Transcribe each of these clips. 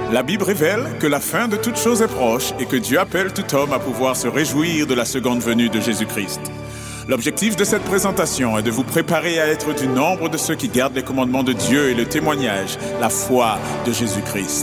La Bible révèle que la fin de toute chose est proche et que Dieu appelle tout homme à pouvoir se réjouir de la seconde venue de Jésus-Christ. L'objectif de cette présentation est de vous préparer à être du nombre de ceux qui gardent les commandements de Dieu et le témoignage, la foi de Jésus-Christ.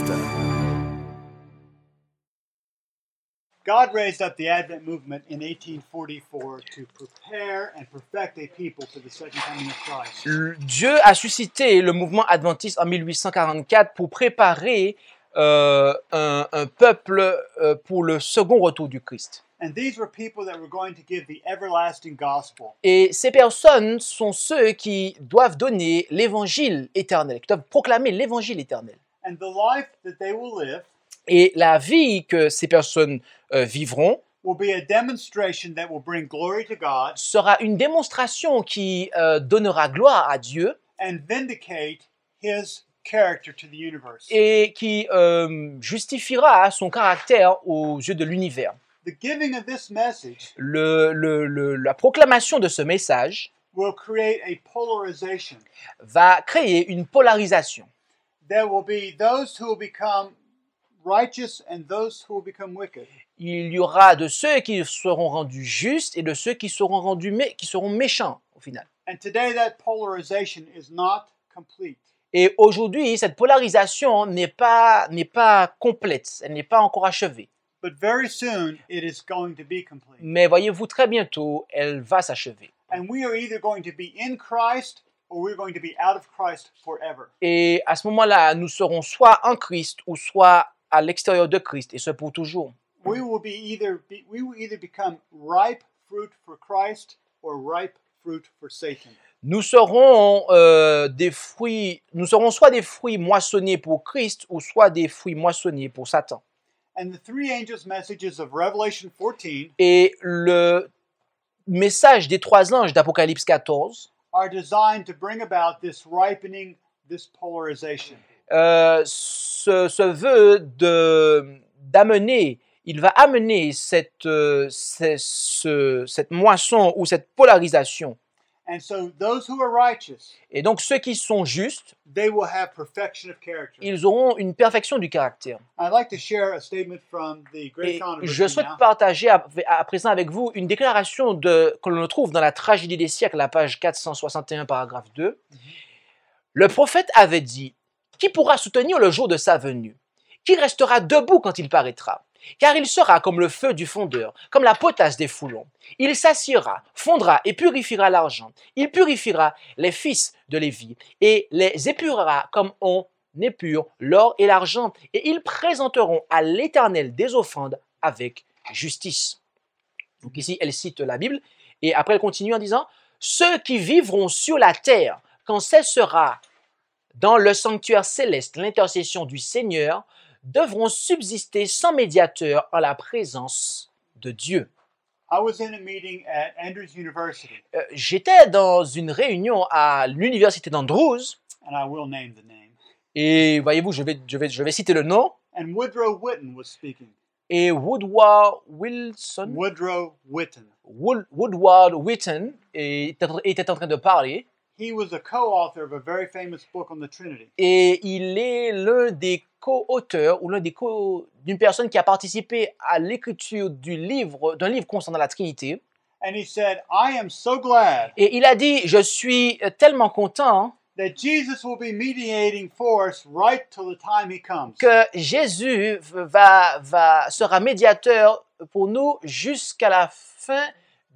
God raised up the Advent movement in 1844 to prepare and perfect a people for the second coming of Christ. Dieu a suscité le mouvement adventiste en 1844 pour préparer un peuple pour le second retour du Christ. And these were people that were going to give the everlasting gospel. Et ces personnes sont ceux qui doivent donner l'évangile éternel, qui doivent proclamer l'évangile éternel. And the life that they will live Et la vie que ces personnes vivront will be a demonstration that will bring glory to God sera une démonstration qui donnera gloire à Dieu and vindicate His character to the universe. et qui justifiera son caractère aux yeux de l'univers. The giving of this message La proclamation de ce message will create a polarization. va créer une polarisation. There will be those who will become righteous and those who will become wicked. Il y aura de ceux qui seront rendus justes et de ceux qui seront qui seront méchants au final. And today that polarization is not complete. Et aujourd'hui, cette polarisation n'est pas complète, elle n'est pas encore achevée. But very soon it is going to be complete. Mais voyez-vous, très bientôt, elle va s'achever. And we are either going to be in Christ or we're going to be out of Christ forever. Et à ce moment-là, nous serons soit en Christ ou soit à l'extérieur de Christ, et ce pour toujours. We will either become ripe fruit for Christ or ripe fruit for Satan. Nous serons soit des fruits moissonnés pour Christ ou soit des fruits moissonnés pour Satan. And the three angels' messages of Revelation 14 Et le message des trois anges d'Apocalypse 14 are designed to bring about this ripening, this polarization. se veut d'amener, il va amener cette moisson ou cette polarisation. And so those who are righteous, Et donc ceux qui sont justes, they will have perfection of character. ils auront une perfection du caractère. I'd like to share a statement from the Great Et Controversy je souhaite now. partager à présent avec vous une déclaration que l'on trouve dans la Tragédie des siècles, la page 461, paragraphe 2. Le prophète avait dit: qui pourra soutenir le jour de sa venue? Qui restera debout quand il paraîtra? Car il sera comme le feu du fondeur, comme la potasse des foulons. Il s'assiera, fondra et purifiera l'argent. Il purifiera les fils de Lévi et les épurera comme on épure l'or et l'argent. Et ils présenteront à l'Éternel des offrandes avec justice. Donc ici, elle cite la Bible et après elle continue en disant: ceux qui vivront sur la terre quand cessera dans le sanctuaire céleste l'intercession du Seigneur devront subsister sans médiateur en la présence de Dieu. I was in a meeting at Andrews University, J'étais dans une réunion à l'université d'Andrews and I will name the name. et voyez-vous, je vais citer le nom. And Woodrow Witten was speaking. Et Woodward Wilson, Woodrow Witten. Woodward Witten était en train de parler. He was a co-author of a very famous book on the Trinity. Et il est l'un des co-auteurs ou d'une personne qui a participé à l'écriture d'un livre concernant la Trinité. And he said, I am so glad Et il a dit: je suis tellement content that Jesus will be mediating for us right till the time he comes. que Jésus sera médiateur pour nous jusqu'à la fin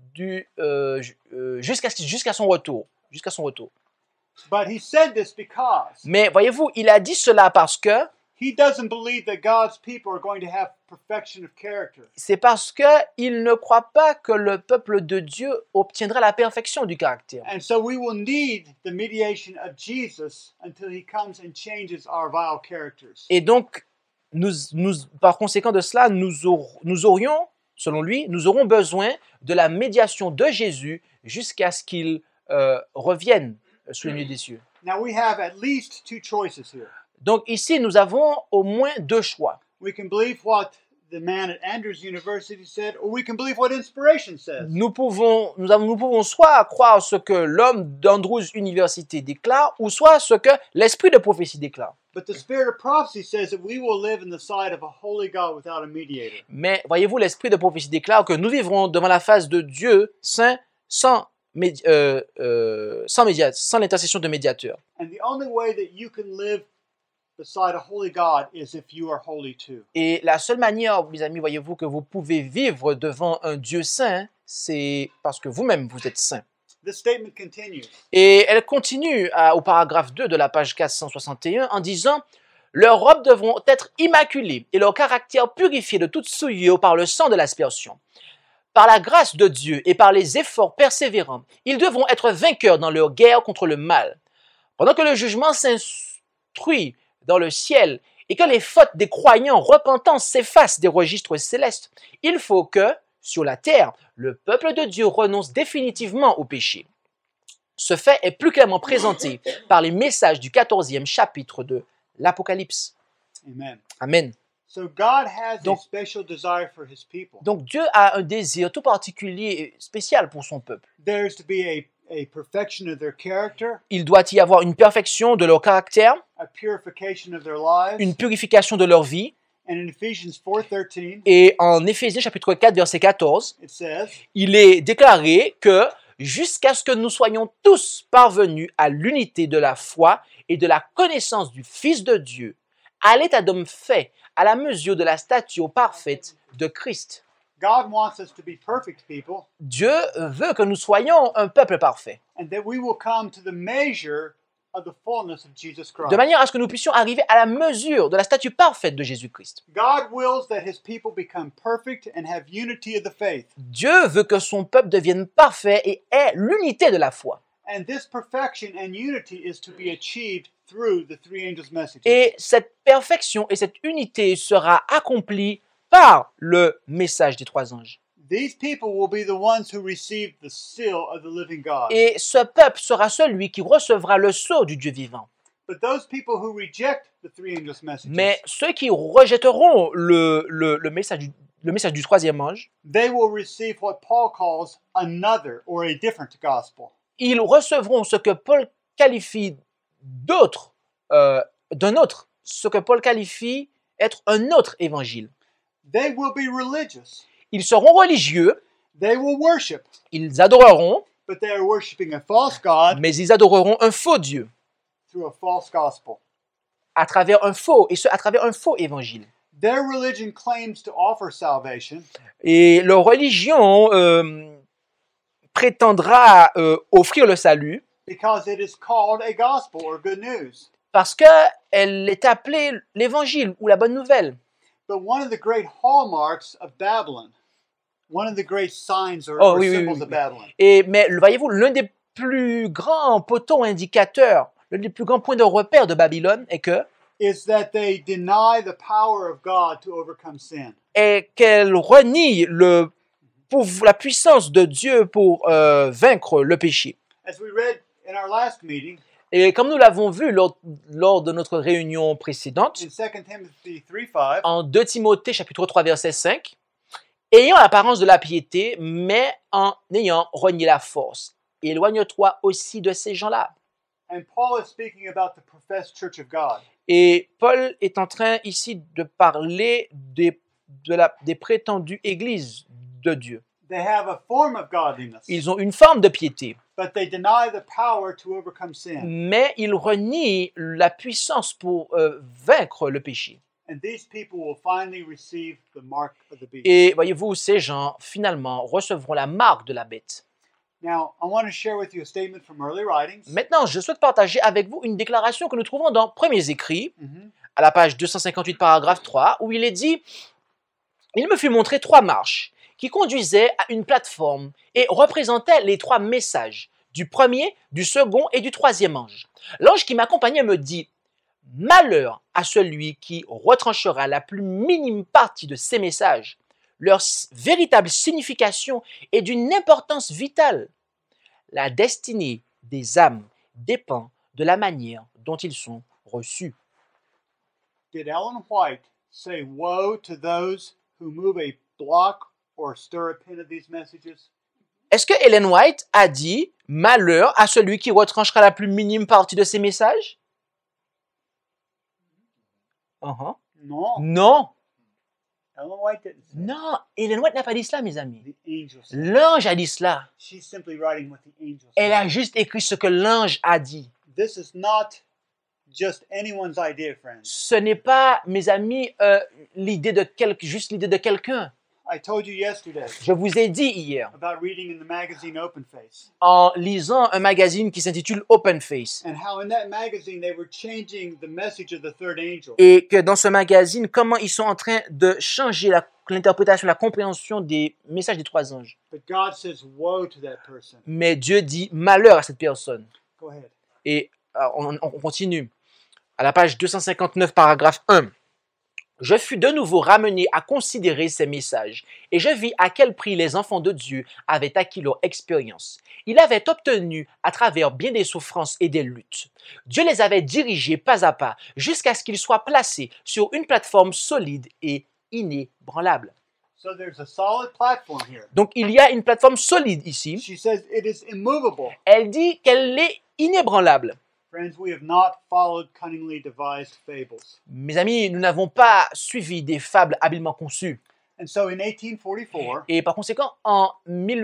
jusqu'à son retour. But he said this because Mais voyez-vous, il a dit cela parce que he doesn't believe that God's people are going to have perfection of character. c'est parce que il ne croit pas que le peuple de Dieu obtiendra la perfection du caractère. And so we will need the mediation of Jesus until he comes and changes our vile characters. Et donc, par conséquent de cela, nous aurions, selon lui, nous aurons besoin de la médiation de Jésus jusqu'à ce qu'il revienne sous les nuées des cieux. Now we have at least two choices here. Donc ici, nous avons au moins deux choix. We can believe what the man at Andrews University said, or we can believe what inspiration says. Nous pouvons soit croire ce que l'homme d'Andrews University déclare, ou soit ce que l'esprit de prophétie déclare. But the spirit of prophecy says that we will live in the sight of a holy God without a mediator. Mais voyez-vous, l'esprit de prophétie déclare que nous vivrons devant la face de Dieu saint, sans l'intercession de médiateur. And the only way that you can live beside a holy God is if you are holy too. Et la seule manière, mes amis, voyez-vous, que vous pouvez vivre devant un Dieu saint, c'est parce que vous-même, vous êtes saint. This statement continues. Et elle continue au paragraphe 2 de la page 461 en disant « Leurs robes devront être immaculées et leur caractère purifié de toute souillure par le sang de l'aspersion. Par la grâce de Dieu et par les efforts persévérants, ils devront être vainqueurs dans leur guerre contre le mal. Pendant que le jugement s'instruit dans le ciel et que les fautes des croyants repentants s'effacent des registres célestes, il faut que, sur la terre, le peuple de Dieu renonce définitivement au péché. Ce fait est plus clairement présenté par les messages du 14e chapitre de l'Apocalypse. Amen. Amen. So God has Donc- a special desire for his people. Donc Dieu a un désir tout particulier et spécial pour son peuple. There's to be a perfection of their character, Il doit y avoir une perfection de leur caractère, a purification of their lives. une purification de leur vie. And in Ephesians 4:13, Et en Éphésiens chapitre 4, verset 14, it says, il est déclaré que jusqu'à ce que nous soyons tous parvenus à l'unité de la foi et de la connaissance du Fils de Dieu, à l'état d'homme fait, à la mesure de la stature parfaite de Christ. God wants us to be perfect people, Dieu veut que nous soyons un peuple parfait, and that we will come to the measure of the fullness of Jesus Christ. de manière à ce que nous puissions arriver à la mesure de la stature parfaite de Jésus-Christ. God wills that his people become perfect and have unity of the faith. Dieu veut que son peuple devienne parfait et ait l'unité de la foi. And this perfection and unity is to be achieved through the three angels' messages. Et cette perfection et cette unité sera accomplie par le message des trois anges. These people will be the ones who receive the seal of the living God. Et ce peuple sera celui qui recevra le sceau du Dieu vivant. But those people who reject the three angels' messages, Mais ceux qui rejetteront le message du troisième ange, they will receive what Paul calls another or a different gospel. ils recevront ce que Paul qualifie d'un autre, ce que Paul qualifie être un autre évangile. They will be religious. Ils seront religieux, They will worship, ils adoreront, but they are worshiping a false God mais ils adoreront un faux Dieu through a false gospel. à travers un faux évangile. Their religion claims to offer salvation, Et leur religion prétendra offrir le salut because it is called a gospel or good news. parce qu'elle est appelée l'évangile ou la bonne nouvelle. But one of the great hallmarks of Babylon, one of the great signs or, Oh, or oui, oui, symbols oui, of oui. Babylon, Mais voyez-vous, l'un des plus grands poteaux indicateurs, l'un des plus grands points de repère de Babylone is that they deny the power of God to overcome sin. est qu'elle renie la puissance de Dieu pour vaincre le péché. As we read in our last meeting, Et comme nous l'avons vu lors de notre réunion précédente, in 2 Timothy 3:5, en 2 Timothée chapitre 3 verset 5, ayant l'apparence de la piété, mais en ayant renié la force. Éloigne-toi aussi de ces gens-là. and Paul is speaking about the professed church of God. Et Paul est en train ici de parler des prétendues églises de Dieu. They have a form of godliness, Ils ont une forme de piété, but they deny the power to overcome sin. mais ils renient la puissance pour vaincre le péché. And these people will finally receive the mark of the beast. Et voyez-vous, ces gens, finalement, recevront la marque de la bête. Now, I want to share with you a statement from early writings. Maintenant, je souhaite partager avec vous une déclaration que nous trouvons dans Premiers Écrits, Mhm. à la page 258, paragraphe 3, où il est dit « Il me fut montré 3 marches qui conduisaient à une plateforme et représentaient les 3 messages, du premier, du second et du troisième ange. L'ange qui m'accompagnait me dit « Malheur à celui qui retranchera la plus minime partie de ces messages. Leur véritable signification est d'une importance vitale. La destinée des âmes dépend de la manière dont ils sont reçus. » Did Ellen White say, "Woe to those who move a block or stir a pin of these messages? Est-ce que Ellen White a dit « Malheur à celui qui retranchera la plus minime partie de ses messages » No. Non, Ellen White didn't say. non, Ellen White n'a pas dit cela, mes amis. The angel said. L'ange a dit cela. She's simply writing what the angel said. Elle a juste écrit ce que l'ange a dit. This is not just anyone's idea, friends. Ce n'est pas, mes amis, juste l'idée de quelqu'un. I told you yesterday Je vous ai dit hier, about reading in the magazine Open Face en lisant un magazine qui s'intitule Open Face, and how in that magazine they were changing the message of the third angel. et que dans ce magazine, comment ils sont en train de changer l'interprétation, la compréhension des messages des trois anges. But God says, woe to that person. Mais Dieu dit malheur à cette personne. Go ahead. Et on continue. À la page 259, paragraphe 1. Je fus de nouveau ramené à considérer ces messages, et je vis à quel prix les enfants de Dieu avaient acquis leur expérience. Ils avaient obtenu à travers bien des souffrances et des luttes. Dieu les avait dirigés pas à pas, jusqu'à ce qu'ils soient placés sur une plateforme solide et inébranlable. So there's a solid platform here. Donc il y a une plateforme solide ici. She says it is immovable. Elle dit qu'elle est inébranlable. Friends, we have not followed cunningly devised fables. Mes amis, nous n'avons pas suivi des fables habilement conçues. And so in 1844, Et par conséquent, en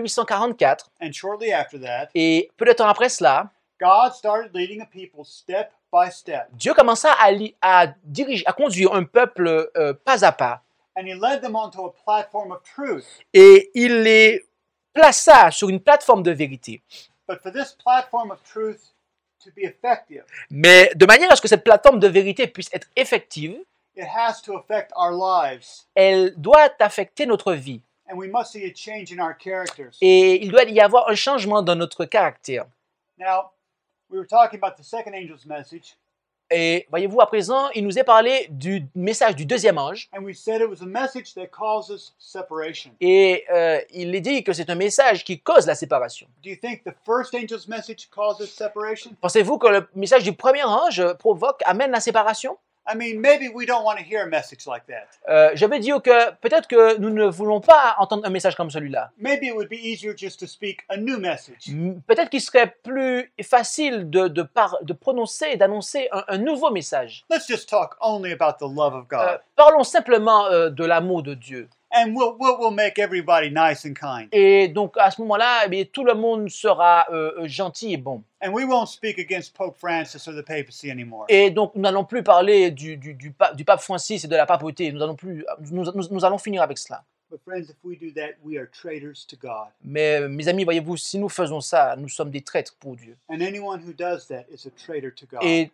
1844, and shortly after that, et peu de temps après cela, God started leading a people step by step. Dieu commença à conduire un peuple pas à pas. And he led them onto a platform of truth. Et il les plaça sur une plateforme de vérité. But for this platform of truth to be effective, Mais de manière à ce que cette plateforme de vérité puisse être effective, it has to affect our lives. elle doit affecter notre vie. And we must see a change in our characters. Et il doit y avoir un changement dans notre caractère. Now, we were talking about the second angel's message, Et voyez-vous, à présent, il nous est parlé du message du deuxième ange. and we said it was a message that causes separation. Et il est dit que c'est un message qui cause la séparation. Do you think the first angel's message causes separation? Pensez-vous que le message du premier ange amène la séparation? I mean, maybe we don't want to hear a message like that. Je veux dire que peut-être que nous ne voulons pas entendre un message comme celui-là. Maybe it would be easier just to speak a new message. Peut-être qu'il serait plus facile de prononcer et d'annoncer un nouveau message. Let's just talk only about the love of God. Parlons simplement de l'amour de Dieu. And we'll make everybody nice and kind. Et donc à ce moment-là, eh bien, tout le monde sera gentil et bon. And we won't speak against Pope Francis or the papacy anymore. Et donc nous n'allons plus parler du pape Francis et de la papauté. Nous allons finir avec cela. But friends, if we do that, we are traitors to God. Mais mes amis, voyez-vous, si nous faisons ça, nous sommes des traîtres pour Dieu. And anyone who does that is a traitor to God. Et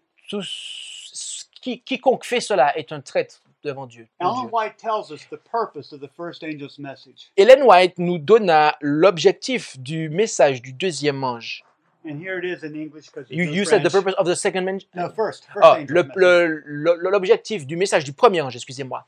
quiconque fait cela est un traître devant Dieu. pour Ellen Dieu. White tells us the purpose of the first angel's message. Ellen White nous donna l'objectif du message du deuxième ange. And here it is in English because You said the purpose of the second message? No, first Oh, angel's message. l'objectif du message du premier ange, excusez-moi.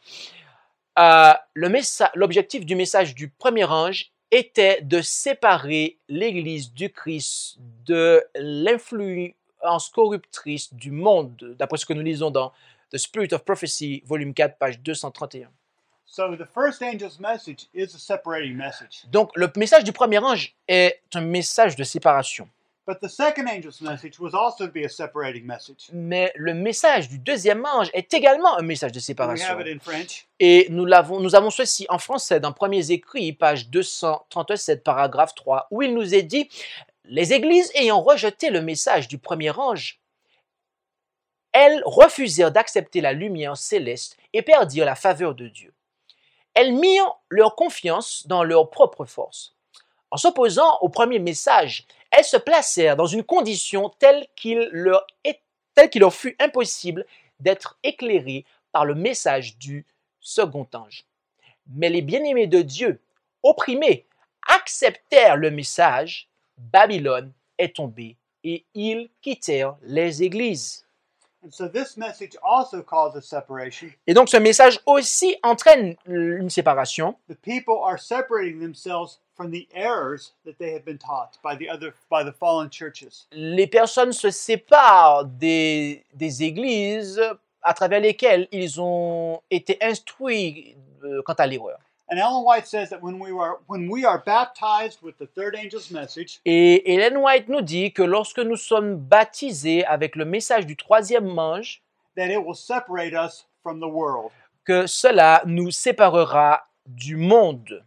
L'objectif du message du premier ange était de séparer l'Église du Christ de l'influence corruptrice du monde, d'après ce que nous lisons dans The Spirit of Prophecy, volume 4, page 231. So the first angel's message is a separating message. Donc, le message du premier ange est un message de séparation. But the second angel's message was also to be a separating message. Mais le message du deuxième ange est également un message de We séparation. have it in French. Et nous avons ceci en français dans Premiers Écrits, page 237, paragraphe 3, où il nous est dit « Les églises ayant rejeté le message du premier ange, elles refusèrent d'accepter la lumière céleste et perdirent la faveur de Dieu. Elles mirent leur confiance dans leur propre force. En s'opposant au premier message, elles se placèrent dans une condition telle qu'il leur fut impossible d'être éclairées par le message du second ange. Mais les bien-aimés de Dieu, opprimés, acceptèrent le message. Babylone est tombée et ils quittèrent les églises. » And so this message also causes separation. Et donc ce message aussi entraîne une séparation. The people are separating themselves from the errors that they have been taught by the fallen churches. Les personnes se séparent des églises à travers lesquels ils ont été instruits quant à l'erreur. And Ellen White says that when we are baptized with the third angel's message, Et Ellen White nous dit que lorsque nous sommes baptisés avec le message du troisième ange, that it will separate us from the world. que cela nous séparera du monde.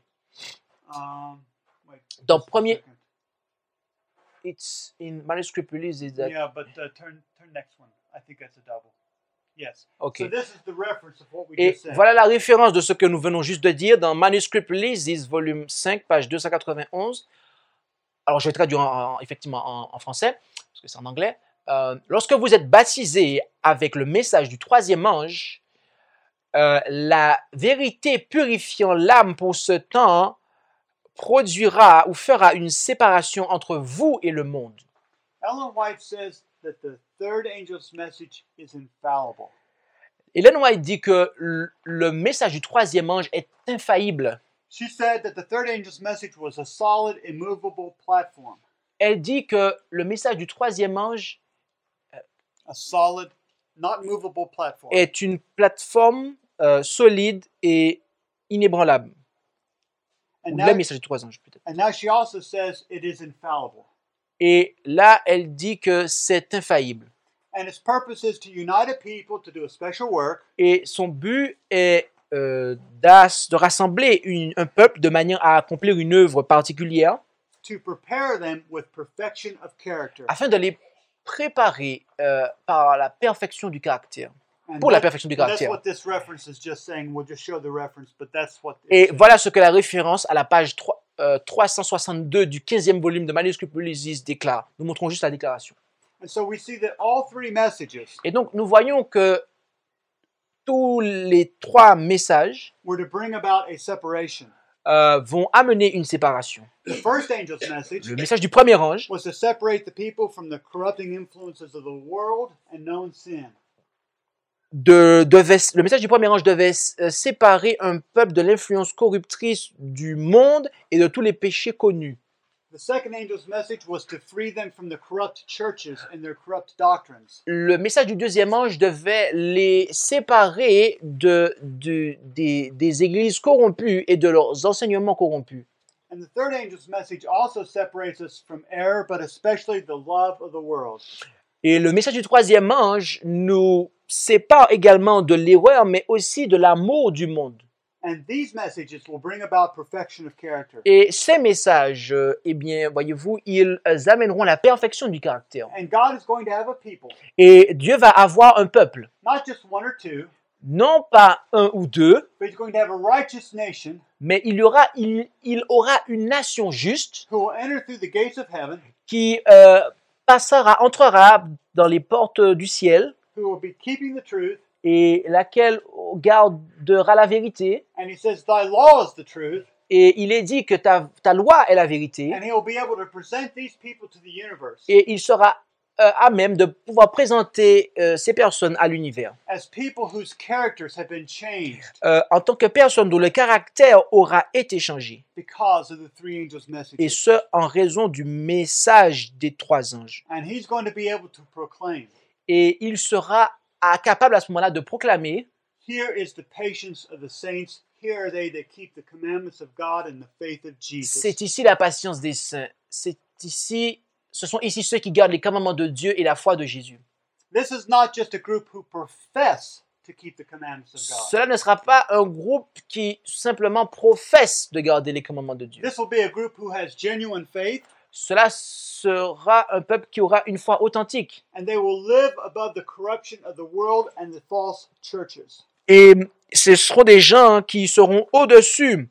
Wait, Dans just a premier, second. it's in manuscript release is that Yeah, but turn next one. I think that's a double. Yes. okay. So this is the reference of what we Et just said. voilà la référence de ce que nous venons juste de dire dans Manuscript Releases, volume 5, page 291. Alors, je vais traduire effectivement en français, parce que c'est en anglais. Lorsque vous êtes baptisé avec le message du troisième ange, la vérité purifiant l'âme pour ce temps produira ou fera une séparation entre vous et le monde. Ellen White says that the third angel's message is infallible. Ellen White dit que le message du troisième ange est infaillible. She said that the third angel's message was a solid, immovable platform. Elle dit que le message du troisième ange A solid, not movable platform. est une plateforme solide et inébranlable. And Ou now, le message du troisième ange peut-être. and now she also says it is infallible. Et là, elle dit que c'est infaillible. And its purpose is to unite a people to do a special work, Et son but est de rassembler un peuple de manière à accomplir une œuvre particulière to prepare them with perfection of character. afin de les préparer par la perfection du caractère. And Pour la that- perfection du and that's caractère. what this reference is just saying. We'll just show the reference, but that's what it Et says. voilà ce que la référence à la page 362 du 15e volume de Manuscript Releases déclare. Nous montrons juste la déclaration. And so we see that all three messages Et donc, nous voyons que tous les trois messages were to bring about a separation. vont amener une séparation. The first angel's message Le message du premier ange was to separate the people from the corrupting influences of the world and known sin. le message du premier ange devait séparer un peuple de l'influence corruptrice du monde et de tous les péchés connus. The second angel's message was to free them from the corrupt churches and their corrupt doctrines. Le message du deuxième ange devait les séparer des églises corrompues et de leurs enseignements corrompus. And the third angel's message also separates us from error, but especially the love of the world. Et le message du troisième ange nous sépare également de l'erreur, mais aussi de l'amour du monde. And these messages will bring about perfection of character. Et ces messages, eh bien, voyez-vous, ils amèneront la perfection du caractère. And God is going to have a people, Et Dieu va avoir un peuple, not just one or two, non pas un ou deux, but He's going to have a righteous nation mais il aura une nation juste who will enter through the gates of heaven, qui entrera dans les portes du ciel who will be keeping the truth. et laquelle gardera la vérité. And He says, Thy law is the truth. Et il est dit que ta loi est la vérité. And He will be able to present these people to the universe Et il sera à même de pouvoir présenter ces personnes à l'univers. as people whose characters have been changed En tant que personne dont le caractère aura été changé. because of the three angels' Et messages. ce, en raison du message des trois anges. And He's going to be able to proclaim, Et il sera capable à ce moment-là de proclamer: Here is the patience of the saints. Here are they that keep the commandments of God and the faith of Jesus. c'est ici la patience des saints. Ce sont ici ceux qui gardent les commandements de Dieu et la foi de Jésus. This is not just a group who profess to keep the commandments of God. Cela ne sera pas un groupe qui simplement professe de garder les commandements de Dieu. This will be a group who has genuine faith, Cela sera un peuple qui aura une foi authentique. and they will live above the corruption of the world and the false churches. Et ce seront des gens qui seront au-dessus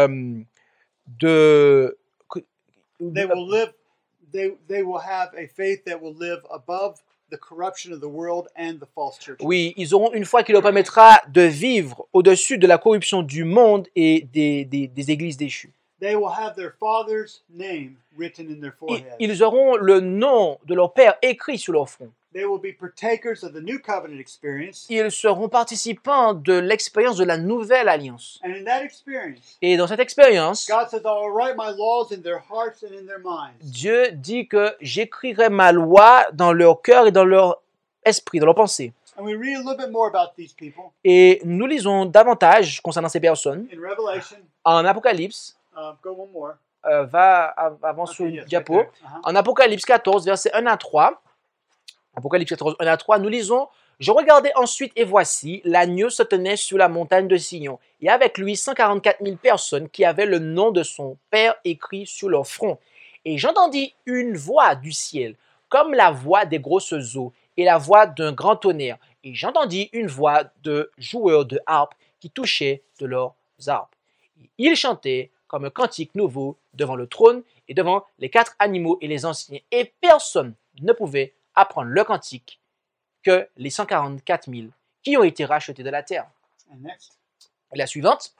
de... They will live. They will have a faith that will live above the corruption of the world and the false churches. Oui, ils auront une foi qui leur permettra de vivre au-dessus de la corruption du monde et des églises déchues. They will have their father's name written in their foreheads. Ils auront le nom de leur Père écrit sur leur front. They will be partakers of the new covenant experience. Ils seront participants de l'expérience de la nouvelle alliance. And in that experience, Et dans cette expérience, God says, I will write my laws in their hearts and in their minds. Dieu dit que j'écrirai ma loi dans leur cœur et dans leur esprit, dans leur pensée. And we read a little bit more about these people Et nous lisons davantage concernant ces personnes in Revelation. en Apocalypse. Go one more. Avant Okay, sur le yes, right diapo. there. En Apocalypse 14, versets 1 à 3. Apocalypse 14, 1 à 3, nous lisons « Je regardais ensuite et voici, l'agneau se tenait sur la montagne de Sion, et avec lui 144 000 personnes qui avaient le nom de son Père écrit sur leur front. Et j'entendis une voix du ciel, comme la voix des grosses eaux, et la voix d'un grand tonnerre. Et j'entendis une voix de joueurs de harpe qui touchaient de leurs harpes. Ils chantaient comme un cantique nouveau devant le trône et devant les 4 animaux et les anciens. Et personne ne pouvait apprendre le cantique que les 144 000 qui ont été rachetés de la terre. And next. Et la suivante,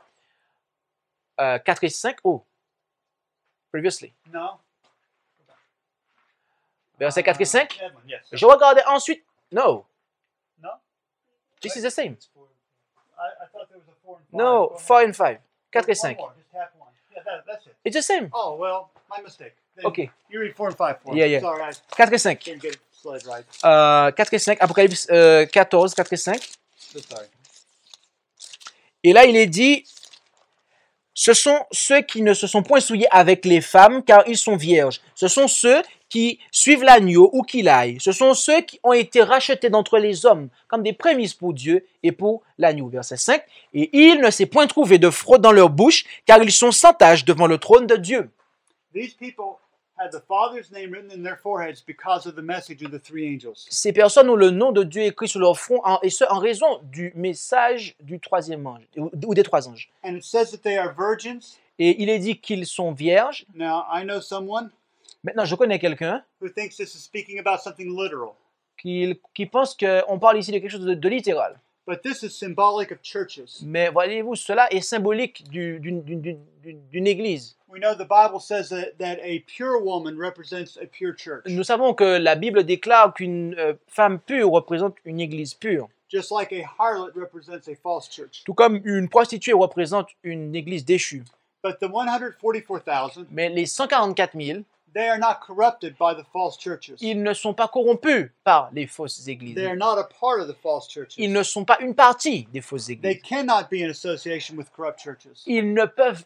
4 et 5, previously. No. Verset 4 et 5. That one, yes. Je regardais ensuite, no, No. this is the same. I thought there was a 4 and 5. No, Go 4 ahead. and 5, 4 et One 5. more, just half one. Yeah, that's it. It's the same. Oh, well, my mistake. Then Okay. You read 4 and 5 for Yeah, me. yeah. Sorry, I 4 et 5. didn't get it slide right. 4 et 5, Apocalypse 14, 4 et 5. So sorry. Et là, il est dit, ce sont ceux qui ne se sont point souillés avec les femmes, car ils sont vierges. Ce sont ceux qui suivent l'agneau où qu'il aille. Ce sont ceux qui ont été rachetés d'entre les hommes, comme des prémices pour Dieu et pour l'agneau. Verset 5. Et il ne s'est point trouvé de fraude dans leur bouche, car ils sont sans tache devant le trône de Dieu. These people had the Father's name written in their foreheads because of the message of the 3 angels. Ces personnes ont le nom de Dieu écrit sur leur front, et ce, en raison du message du 3e ange, ou des 3 anges. And it says that they are virgins. Et il est dit qu'ils sont vierges. Now, I know someone Maintenant, je connais quelqu'un who thinks this is speaking about something literal. qui pense qu'on parle ici de quelque chose de littéral. But this is symbolic of churches. Mais voyez-vous, cela est symbolique d'une église. We know the Bible says that a pure woman represents a pure church. Nous savons que la Bible déclare qu'une femme pure représente une église pure. Just like a harlot represents a false church. Tout comme une prostituée représente une église déchue. But the 144,000, Mais les 144 000, they are not corrupted by the false churches. ils ne sont pas corrompus par les fausses églises. They are not a part of the false churches. Ils ne sont pas une partie des fausses They églises. cannot be in association with corrupt churches. Ils ne peuvent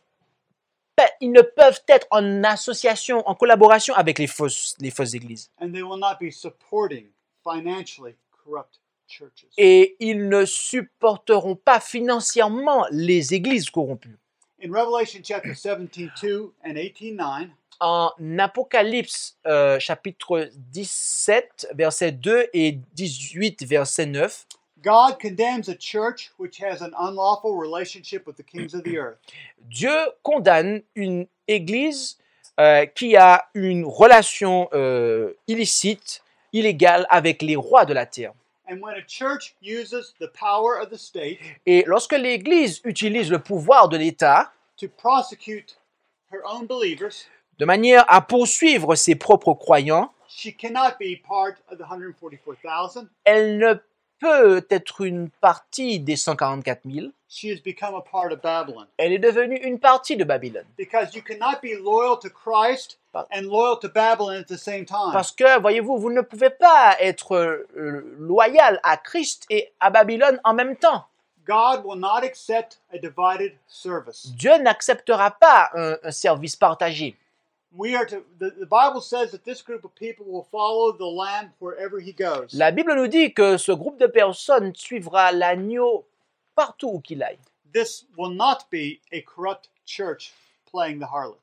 être en association, en collaboration avec les fausses églises. And they will not be supporting financially corrupt churches. Et ils ne supporteront pas financièrement les églises corrompues. In Revelation chapter 17:2 and 18:9, En Apocalypse chapitre 17, verset 2 et 18, verset 9, God condemns a church which has an unlawful relationship with the kings of the earth. Dieu condamne une église qui a une relation illicite, illégale avec les rois de la terre. And when a church uses the power of the state Et lorsque l'église utilise le pouvoir de l'État to prosecute her own believers, de manière à poursuivre ses propres croyants, she cannot be part of the 144,000. elle ne peut être une partie des 144 000. She has become a part of Babylon. Elle est devenue une partie de Babylone. Because you cannot be loyal to Christ and loyal to Babylon at the same time. Parce que, voyez-vous, vous ne pouvez pas être loyal à Christ et à Babylone en même temps. God will not accept a divided service. Dieu n'acceptera pas un service partagé. We are to, the Bible says that this group of people will follow the Lamb wherever he goes. La Bible nous dit que ce groupe de personnes suivra l'agneau partout où qu'il aille. This will not be a corrupt church playing the harlot.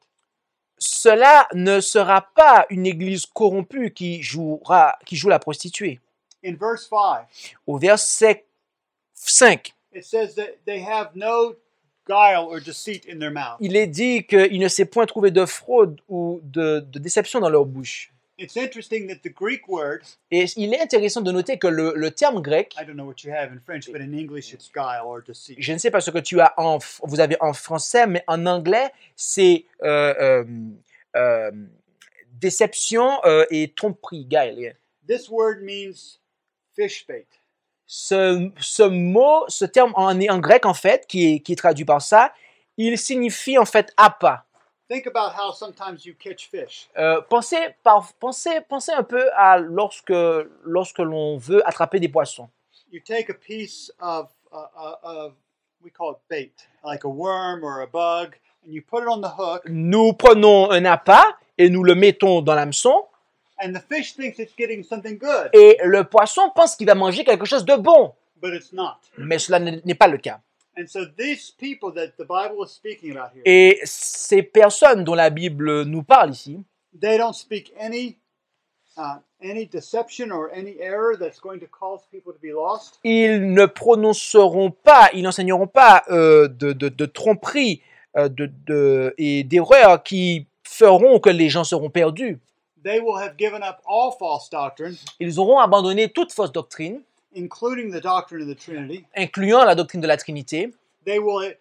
Cela ne sera pas une église corrompue qui joue la prostituée. In verse 5, Au verset 5, it says that they have no guile or deceit in their mouth. il est dit qu'il ne s'est point trouvé de fraude ou de déception dans leur bouche. It's interesting that the Greek word, Et il est intéressant de noter que le terme grec, I don't know what you have in French, but in English it's guile or deceit. je ne sais pas ce que vous avez en français, mais en anglais, c'est déception et tromperie, guile. Yeah. This word means fish bait. Ce mot, ce terme en grec en fait, qui est traduit par ça, il signifie en fait appât. Think about how sometimes you catch fish. Pensez un peu à lorsque l'on veut attraper des poissons. you take a piece of we call it bait, like a worm or a bug, and you put it on the hook, Nous prenons un appât et nous le mettons dans l'hameçon. and the fish thinks it's getting something good, Et le poisson pense qu'il va manger quelque chose de bon. but it's not. Mais cela n'est pas le cas. And so these people that the Bible is speaking about here, Et ces personnes dont la Bible nous parle ici, they don't speak any deception or any error that's going to cause people to be lost. ils ne prononceront pas, ils n'enseigneront pas de tromperie et d'erreurs qui feront que les gens seront perdus. They will have given up all false doctrine, Ils auront abandonné toute fausse doctrine, including the doctrine of the Trinity. incluant la doctrine de la Trinité. They will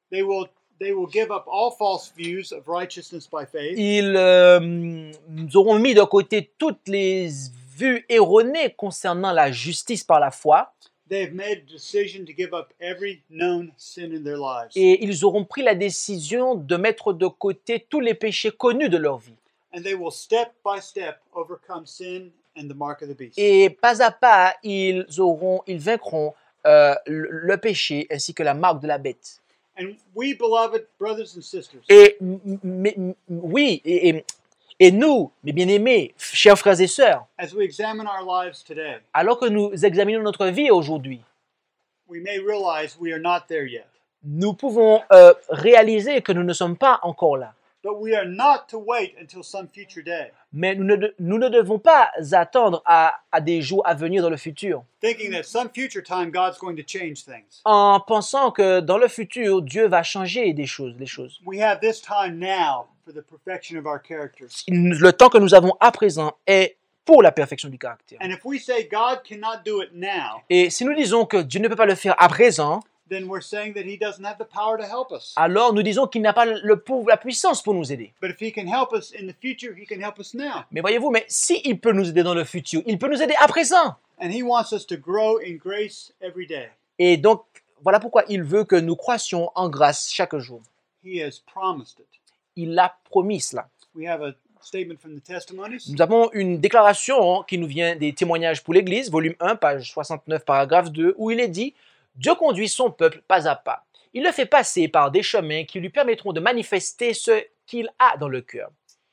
give up all false views of righteousness by faith. Ils auront mis de côté toutes les vues erronées concernant la justice par la foi. They have made a decision to give up every known sin in their lives. Et ils auront pris la décision de mettre de côté tous les péchés connus de leur vie. And they will step by step overcome sin and the mark of the beast. Et pas à pas, ils vaincront le péché ainsi que la marque de la bête. And we, beloved brothers and sisters, Et oui, et nous, mes bien-aimés, chers frères et sœurs, as we examine our lives today, alors que nous examinons notre vie aujourd'hui, we may realize we are not there yet. nous pouvons réaliser que nous ne sommes pas encore là. But we are not to wait until some future day, Mais nous ne devons pas attendre à des jours à venir dans le futur, thinking that some future time God's going to change things. en pensant que dans le futur, Dieu va changer les choses. We have this time now for the perfection of our characters. Le temps que nous avons à présent est pour la perfection du caractère. And if we say God cannot do it now, Et si nous disons que Dieu ne peut pas le faire à présent, then we're saying that he doesn't have the power to help us. alors nous disons qu'il n'a pas la puissance pour nous aider. But if he can help us in the future, he can help us now. Mais voyez-vous, mais s'il peut nous aider dans le futur, il peut nous aider à présent. And he wants us to grow in grace every day. Et donc, voilà pourquoi il veut que nous croissions en grâce chaque jour. He has promised it. Il l'a promis cela. We have a statement from the testimonies. Nous avons une déclaration qui nous vient des témoignages pour l'Église, volume 1, page 69, paragraphe 2, où il est dit « Dieu conduit son peuple pas à pas. Il le fait passer par des chemins qui lui permettront de manifester ce qu'il a dans le cœur.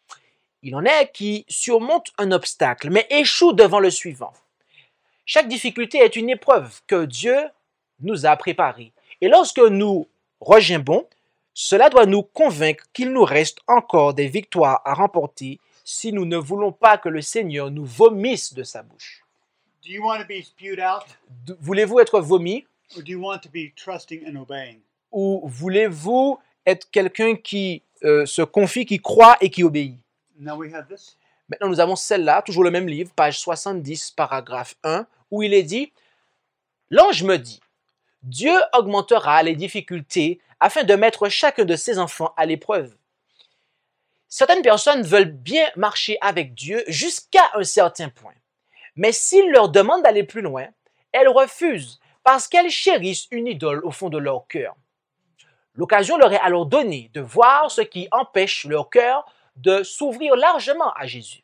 Il en est qui surmontent un obstacle, mais échouent devant le suivant. Chaque difficulté est une épreuve que Dieu nous a préparée. Et lorsque nous regimbons, cela doit nous convaincre qu'il nous reste encore des victoires à remporter si nous ne voulons pas que le Seigneur nous vomisse de sa bouche. Do you want to be spewed out, Voulez-vous être vomi or do you want to be trusting and obeying? ou voulez-vous être quelqu'un qui se confie, qui croit et qui obéit? Now we have this. Maintenant, nous avons celle-là, toujours le même livre, page 70, paragraphe 1, où il est dit « L'ange me dit, Dieu augmentera les difficultés afin de mettre chacun de ses enfants à l'épreuve. Certaines personnes veulent bien marcher avec Dieu jusqu'à un certain point. Mais s'il leur demande d'aller plus loin, elles refusent parce qu'elles chérissent une idole au fond de leur cœur. L'occasion leur est alors donnée de voir ce qui empêche leur cœur de s'ouvrir largement à Jésus.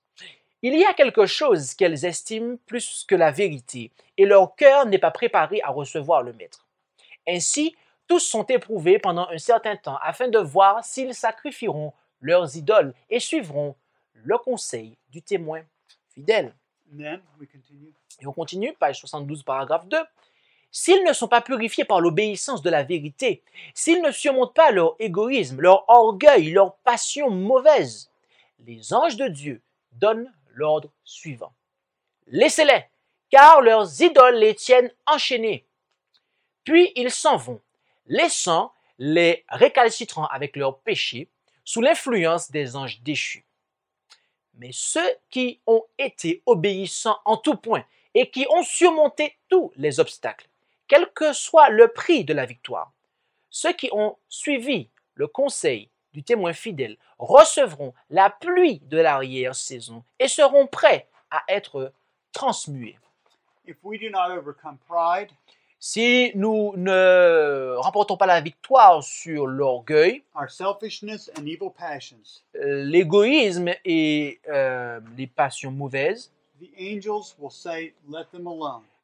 Il y a quelque chose qu'elles estiment plus que la vérité et leur cœur n'est pas préparé à recevoir le Maître. Ainsi, tous sont éprouvés pendant un certain temps afin de voir s'ils sacrifieront leurs idoles et suivront le conseil du témoin fidèle. And then we continue. Et on continue, page 72, paragraphe 2. S'ils ne sont pas purifiés par l'obéissance de la vérité, s'ils ne surmontent pas leur égoïsme, leur orgueil, leur passion mauvaise, les anges de Dieu donnent l'ordre suivant. Laissez-les, car leurs idoles les tiennent enchaînés. Puis ils s'en vont, laissant les récalcitrants avec leurs péchés sous l'influence des anges déchus. Mais ceux qui ont été obéissants en tout point et qui ont surmonté tous les obstacles, quel que soit le prix de la victoire, ceux qui ont suivi le conseil du témoin fidèle recevront la pluie de l'arrière-saison et seront prêts à être transmués. If we do not overcome pride, Si nous ne remportons pas la victoire sur l'orgueil, our selfishness and evil passions, l'égoïsme et les passions mauvaises, the angels will say, let them alone.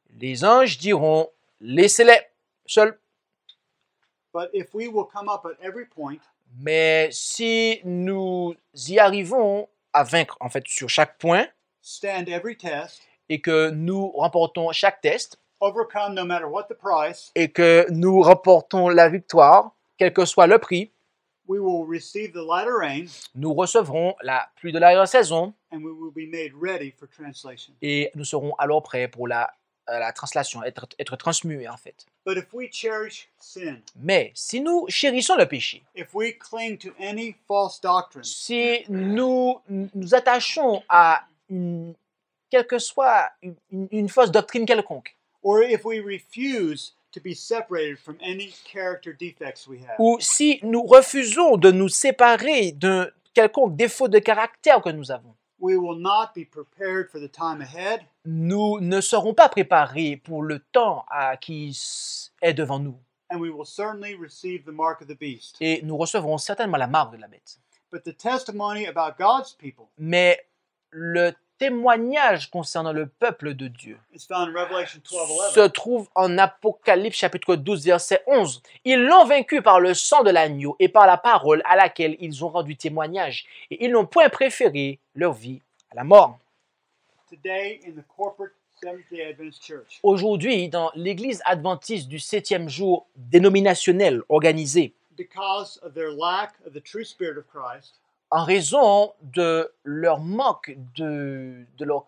Les anges diront, laissez-les seuls. But if we will come up at every point Mais si nous y arrivons à vaincre, en fait, sur chaque point, stand every test, et que nous remportons chaque test, overcome no matter what the price, et que nous remportons la victoire, quel que soit le prix, we will receive the latter rain nous recevrons la pluie de la saison and we will be made ready for translation. et nous serons alors prêts pour la translation, être transmués en fait. But if we cherish sin, Mais si nous chérissons le péché, if we cling to any false doctrine, si nous nous attachons à quelle que soit une fausse doctrine quelconque, or if we refuse to be separated from any character defects we have, ou si nous refusons de nous séparer d'un quelconque défaut de caractère que nous avons, we will not be prepared for the time ahead, nous ne serons pas préparés pour le temps qui est devant nous. and we will certainly receive the mark of the beast. Et nous recevrons certainement la marque de la bête. But the testimony about God's people Mais le témoignage concernant le peuple de Dieu is found in Revelation se 12:11. trouve en Apocalypse chapitre 12 verset 11. Ils l'ont vaincu par le sang de l'agneau et par la parole à laquelle ils ont rendu témoignage. Et ils n'ont point préféré leur vie à la mort. Today in the corporate Seventh-day Adventist Church, Aujourd'hui, dans l'église adventiste du 7e jour dénominationnelle organisée, because of their lack of the true spirit of Christ, en raison de leur manque de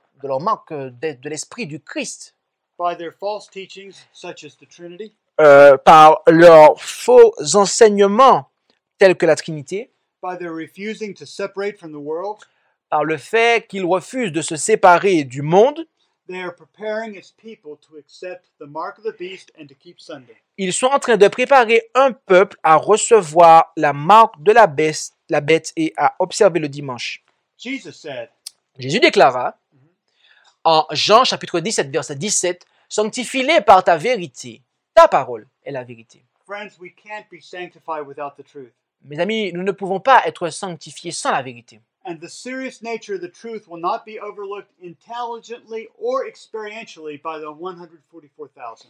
l'esprit du Christ, by their false teachings such as the Trinity, par leurs faux enseignements tels que la Trinité, by their refusing to separate from the world, par le fait qu'ils refusent de se séparer du monde, they are preparing its people to accept the mark of the beast and to keep Sunday. ils sont en train de préparer un peuple à recevoir la marque de la bête et à observer le dimanche. Jesus said, Jésus déclara en Jean chapitre 17 verset 17, « Sanctifie-les par ta vérité, ta parole est la vérité. friends, we can't be sanctified without the truth. » Mes amis, nous ne pouvons pas être sanctifiés sans la vérité. And the serious nature of the truth will not be overlooked intelligently or experientially by the 144,000.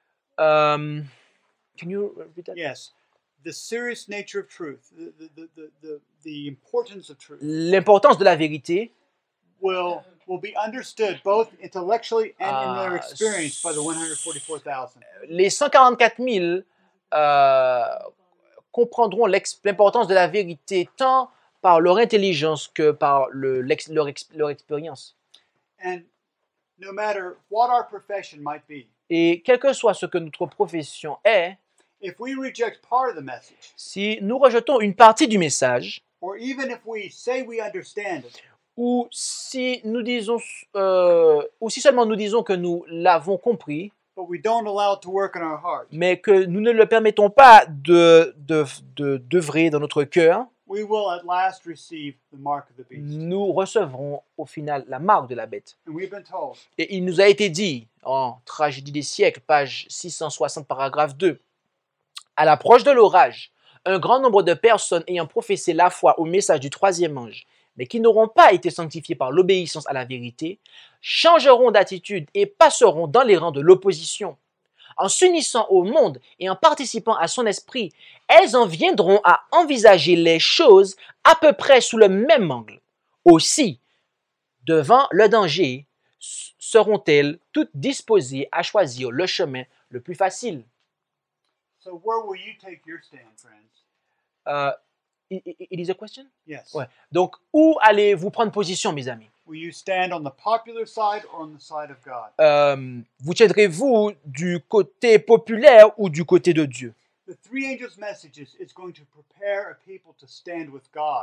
Can you repeat that? Yes, the serious nature of truth, the importance of truth, L'importance de la vérité will be understood both intellectually and in their Ah, experience by the 144,000. les 144 000 comprendront l'importance de la vérité tant par leur intelligence que par leur expérience. And no matter what our profession might be, Et quel que soit ce que notre profession est, if we reject part of the message, si nous rejetons une partie du message, or even if we say we understand it, ou si nous disons, ou si seulement nous disons que nous l'avons compris, but we don't allow it to work in our heart, mais que nous ne le permettons pas d'œuvrer dans notre cœur, we will at last receive the mark of the beast. nous recevrons au final la marque de la bête. And we've been told, Et il nous a été dit, en Tragédie des siècles, page 660, paragraphe 2, à l'approche de l'orage, un grand nombre de personnes ayant professé la foi au message du troisième ange, mais qui n'auront pas été sanctifiées par l'obéissance à la vérité, changeront d'attitude et passeront dans les rangs de l'opposition. En s'unissant au monde et en participant à son esprit, elles en viendront à envisager les choses à peu près sous le même angle. Aussi, devant le danger, seront-elles toutes disposées à choisir le chemin le plus facile. so where will you take your stand, friends? It is a question? Yes. Ouais. Donc, où allez-vous prendre position, mes amis? Will you stand on the popular side or on the side of God? Vous tiendrez-vous du côté populaire ou du côté de Dieu? The three angels' messages is going to prepare a people to stand with God.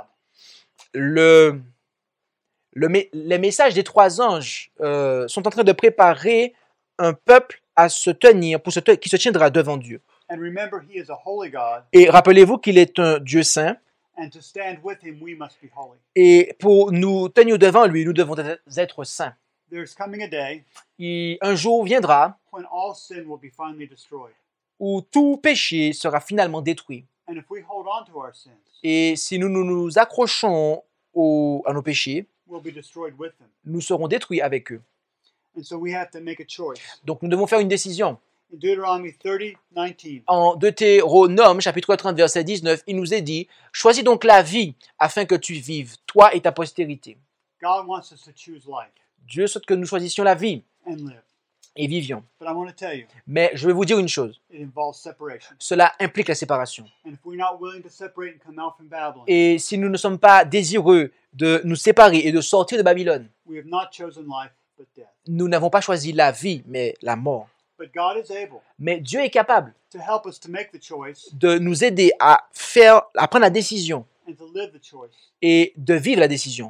Les messages des trois anges sont en train de préparer un peuple à se tenir, qui se tiendra devant Dieu. And remember, He is a holy God, Et rappelez-vous qu'il est un Dieu saint, and to stand with Him, we must be holy. et pour nous tenir devant lui, nous devons être saints. There's coming a day Un jour viendra when all sin will be finally destroyed. où tout péché sera finalement détruit. And if we hold on to our sins, Et si nous nous accrochons à nos péchés, we'll be destroyed with them. nous serons détruits avec eux. And so we have to make a choice. Donc nous devons faire une décision. In Deuteronomy 30:19, En Deutéronome, chapitre 30, verset 19, il nous est dit « Choisis donc la vie afin que tu vives, toi et ta postérité. God wants us to choose life » Dieu souhaite que nous choisissions la vie and live. et vivions. But I want to tell you, Mais je vais vous dire une chose, it involves separation. cela implique la séparation. And if we're not willing to separate and come out from Babylon, Et si nous ne sommes pas désireux de nous séparer et de sortir de Babylone, we have not chosen life but death. nous n'avons pas choisi la vie, mais la mort. But God is able Mais Dieu est capable to help us to make the choice de nous aider à prendre la décision and to live the choice. et de vivre la décision.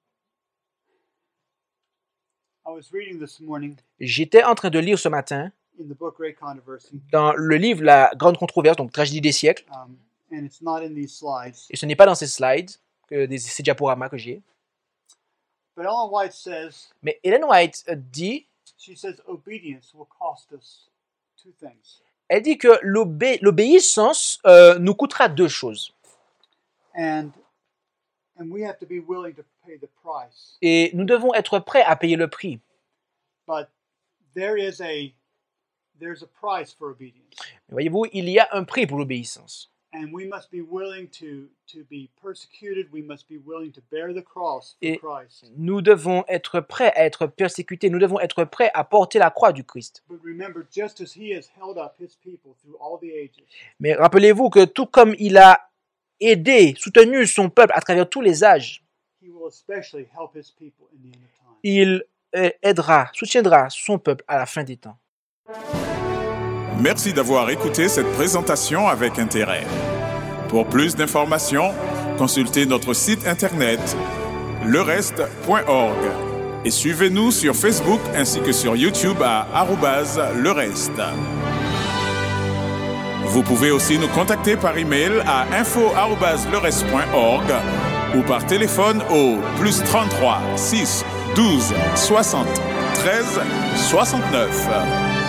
I was reading this morning J'étais en train de lire ce matin in the book Great Controversy, dans le livre La Grande Controverse, donc Tragédie des siècles, and it's not in these slides. et ce n'est pas dans ces slides, ces diaporamas que j'ai, But Ellen White says, mais Ellen White dit, she says, obedience will cost us two things. elle dit que l'obéissance nous coûtera deux choses. And we have to be willing to pay the price. Et nous devons être prêts à payer le prix. But there's a price for obedience. Mais voyez-vous, il y a un prix pour l'obéissance. And we must be willing to be persecuted. We must be willing to bear the cross for Et Christ. nous devons être prêts à être persécutés. Nous devons être prêts à porter la croix du Christ. But remember, just as he has held up his people through all the ages, Mais rappelez-vous que tout comme il a aidé, soutenu son peuple à travers tous les âges, he will especially help his people in the end of time. il soutiendra son peuple à la fin des temps. Merci d'avoir écouté cette présentation avec intérêt. Pour plus d'informations, consultez notre site internet lereste.org et suivez-nous sur Facebook ainsi que sur YouTube à @lereste. Vous pouvez aussi nous contacter par email à info@lereste.org ou par téléphone au +33 6 12 60 13 69.